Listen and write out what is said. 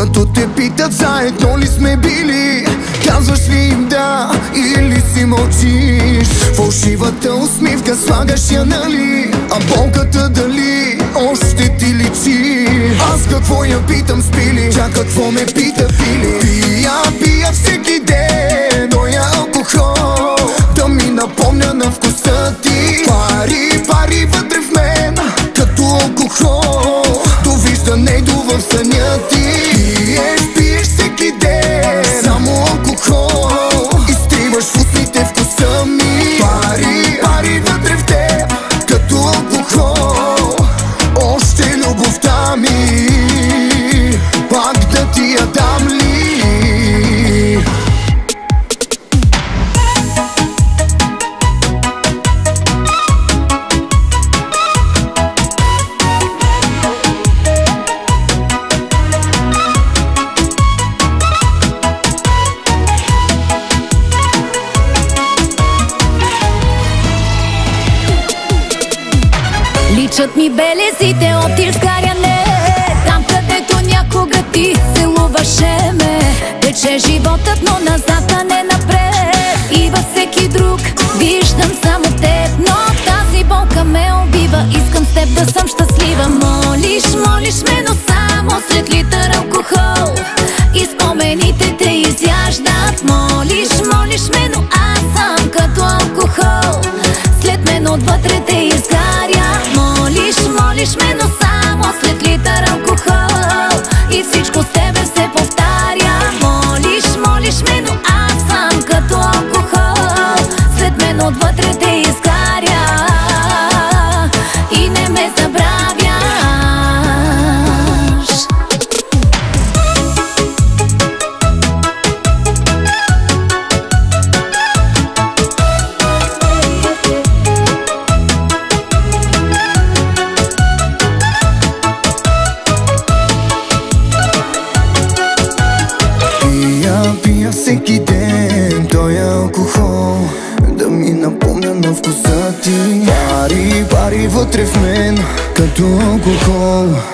Като те питат заедно ли сме били, казваш ли им да или си мълчиш? Фалшивата усмивка слагаш я, нали? А болката дали още ти личи? Аз какво я питам, спили? Тя какво ме пита, пили? Пия всеки ден моя алкохол, да ми напомня на вкуса ти. Пари вътре в мен, като алкохол, довиждане идва в съня ти. Пиеш всеки ден само алкохол, изтриваш в устните вкуса ми. Пари вътре в теб, като алкохол, още любовта ми пак да ти я дам ли? Личат ми белезите от изгаряне, там където някога ти целуваше ме. Тече животът, но назад, а не напред. И във всеки друг виждам само теб, но тази болка ме убива. Искам с теб да съм щастлива. Молиш ме, но само след литър алкохол и спомените те изяждат. Молиш ме, но аз съм като алкохол, след мен отвътре те изгаря. Молиш ме, но само след литър алкохол и всичко с тебе се повтаря. Молиш ме, но аз съм като алкохол, след мен отвътре те изгаря и не ме забравяш. Пия всеки ден той алкохол, да ми напомня на вкуса ти. Пари вътре в мен, като алкохол,